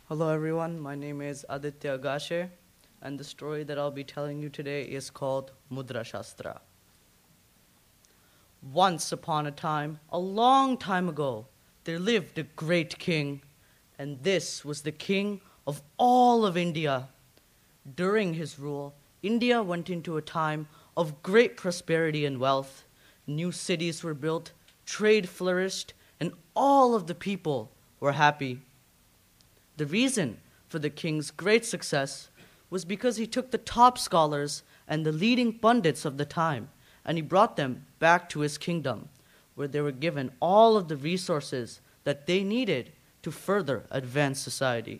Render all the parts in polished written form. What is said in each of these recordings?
Hello everyone, my name is Aditya Gashe, and the story that I'll be telling you today is called Mudra Shastra. Once upon a time, a long time ago, there lived a great king, and this was the king of all of India. During his rule, India went into a time of great prosperity and wealth. New cities were built, trade flourished, and all of the people were happy. The reason for the king's great success was because he took the top scholars and the leading pundits of the time and he brought them back to his kingdom, where they were given all of the resources that they needed to further advance society.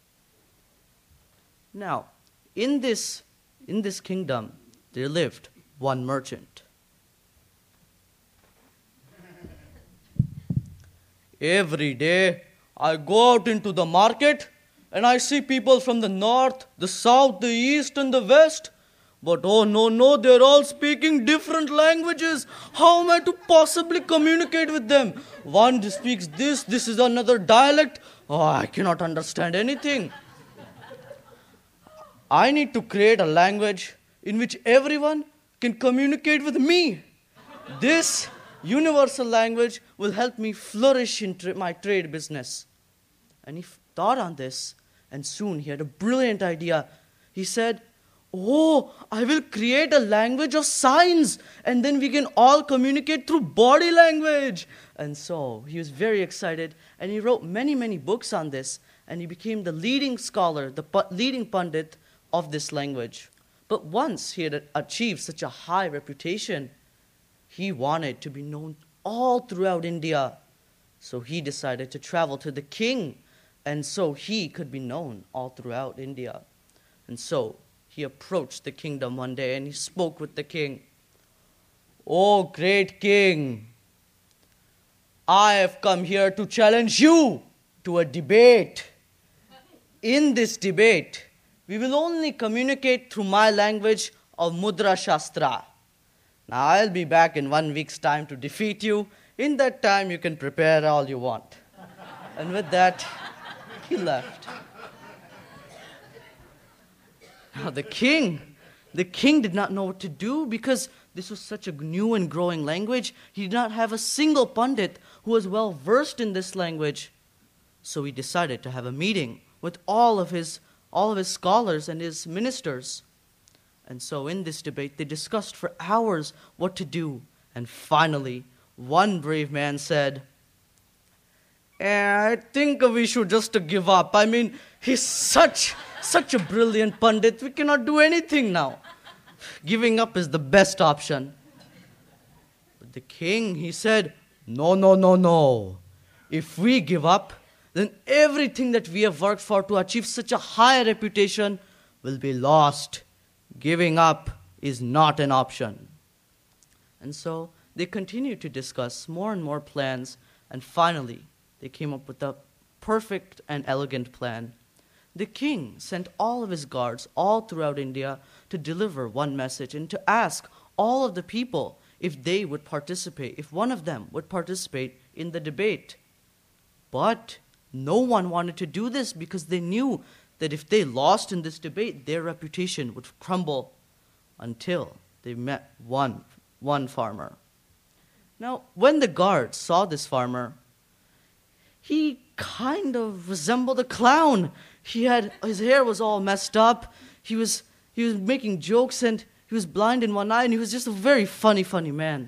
Now, in this kingdom, there lived one merchant. Every day, I go out into the market and I see people from the north, the south, the east, and the west. But oh no, they're all speaking different languages. How am I to possibly communicate with them? One speaks this is another dialect. Oh, I cannot understand anything. I need to create a language in which everyone can communicate with me. This universal language will help me flourish in my trade business. And he thought on this, and soon he had a brilliant idea. He said, "Oh, I will create a language of signs, and then we can all communicate through body language." And so he was very excited, and he wrote many, many books on this, and he became the leading scholar, the leading pundit of this language. But once he had achieved such a high reputation, he wanted to be known all throughout India. So he decided to travel to the king, and so he could be known all throughout India. And so he approached the kingdom one day and he spoke with the king. "Oh, great king, I have come here to challenge you to a debate. In this debate, we will only communicate through my language of Mudra Shastra. Now, I'll be back in 1 week's time to defeat you. In that time, you can prepare all you want." And with that, he left. Now, the king did not know what to do because this was such a new and growing language. He did not have a single pundit who was well versed in this language. So he decided to have a meeting with all of his scholars and his ministers. And so in this debate, they discussed for hours what to do. And finally, one brave man said, "I think we should just give up. I mean, he's such a brilliant pundit. We cannot do anything now. Giving up is the best option." But the king, he said, No. If we give up, then everything that we have worked for to achieve such a high reputation will be lost. Giving up is not an option." And so they continued to discuss more and more plans, and finally they came up with a perfect and elegant plan. The king sent all of his guards all throughout India to deliver one message and to ask all of the people if they would participate, if one of them would participate in the debate. But no one wanted to do this because they knew that if they lost in this debate, their reputation would crumble, until they met one farmer. Now, when the guards saw this farmer, he kind of resembled a clown. His hair was all messed up. He was making jokes, and he was blind in one eye, and he was just a very funny man.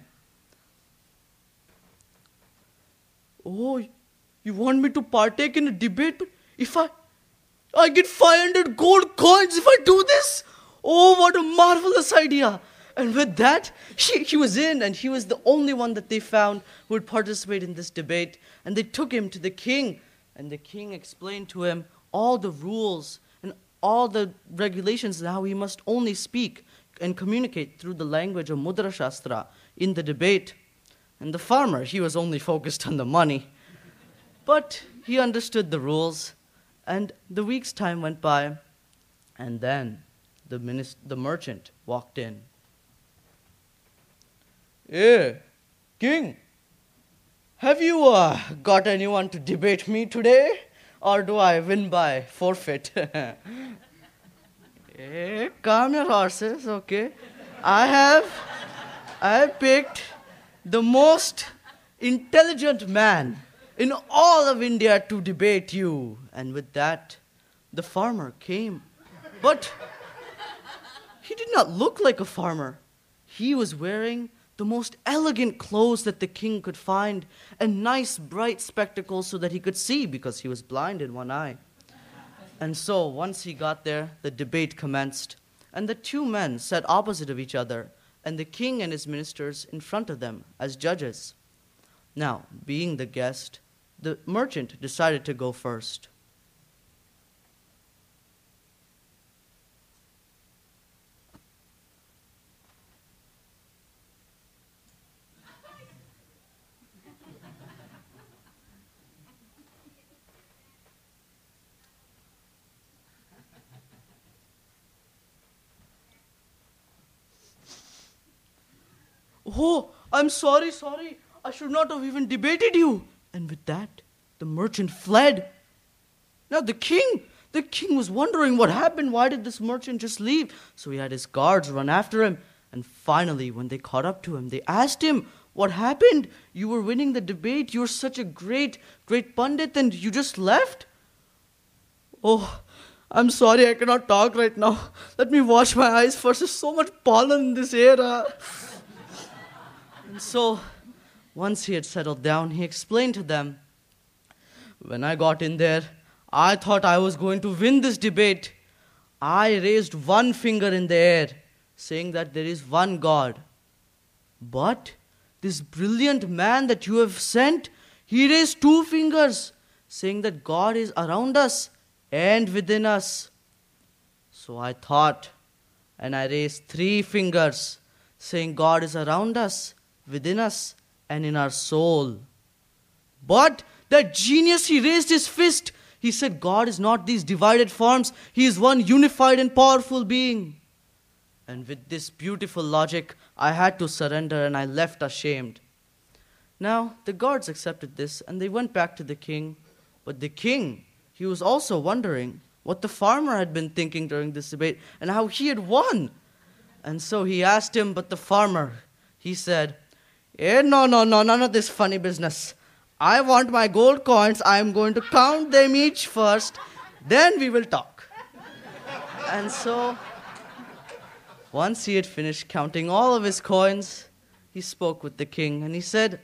"Oh, you want me to partake in a debate? But if I get 500 gold coins if I do this? Oh, what a marvelous idea." And with that, he was in, and he was the only one that they found who would participate in this debate. And they took him to the king, and the king explained to him all the rules and all the regulations and how he must only speak and communicate through the language of Mudra Shastra in the debate. And the farmer, he was only focused on the money. But he understood the rules, and the week's time went by, and then the merchant walked in. "Hey, king, have you got anyone to debate me today? or do I win by forfeit? Calm your horses, okay? I have picked the most intelligent man in all of India to debate you. And with that, the farmer came. But he did not look like a farmer. He was wearing the most elegant clothes that the king could find, and nice bright spectacles so that he could see because he was blind in one eye. And so once he got there, the debate commenced, and the two men sat opposite of each other, and the king and his ministers in front of them as judges. Now, being the guest, the merchant decided to go first. Oh, I'm sorry. I should not have even debated you. And with that, the merchant fled. Now the king was wondering what happened. Why did this merchant just leave? So he had his guards run after him. And finally, when they caught up to him, they asked him, what happened? You were winning the debate. You were such a great pundit, and you just left? Oh, I'm sorry, I cannot talk right now. Let me wash my eyes first. There's so much pollen in this air. And so, once he had settled down, he explained to them, when I got in there, I thought I was going to win this debate. I raised one finger in the air, saying that there is one God. But this brilliant man that you have sent, he raised two fingers, saying that God is around us and within us. So I thought, and I raised three fingers, saying God is around us, within us, and in our soul. But that genius, he raised his fist. He said, God is not these divided forms. He is one unified and powerful being. And with this beautiful logic, I had to surrender, and I left ashamed. Now, the guards accepted this, and they went back to the king. But the king, he was also wondering what the farmer had been thinking during this debate, and how he had won. And so he asked him, but the farmer, he said, no, none of this funny business. I want my gold coins. I am going to count them each first. Then we will talk. And so, once he had finished counting all of his coins, he spoke with the king. And he said,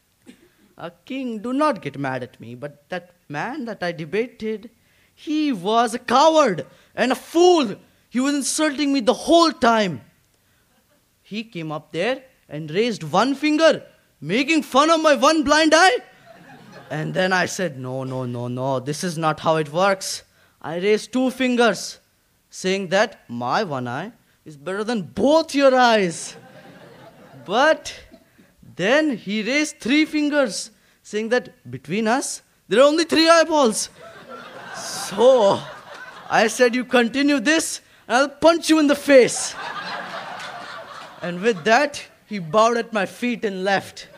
King, do not get mad at me. But that man that I debated, he was a coward and a fool. He was insulting me the whole time. He came up there and raised one finger, making fun of my one blind eye. And then I said, no, this is not how it works. I raised two fingers, saying that my one eye is better than both your eyes. But then he raised three fingers, saying that between us, there are only three eyeballs. So I said, you continue this, and I'll punch you in the face. And with that, he bowed at my feet and left.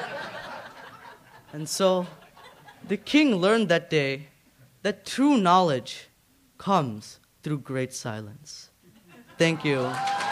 And so the king learned that day that true knowledge comes through great silence. Thank you.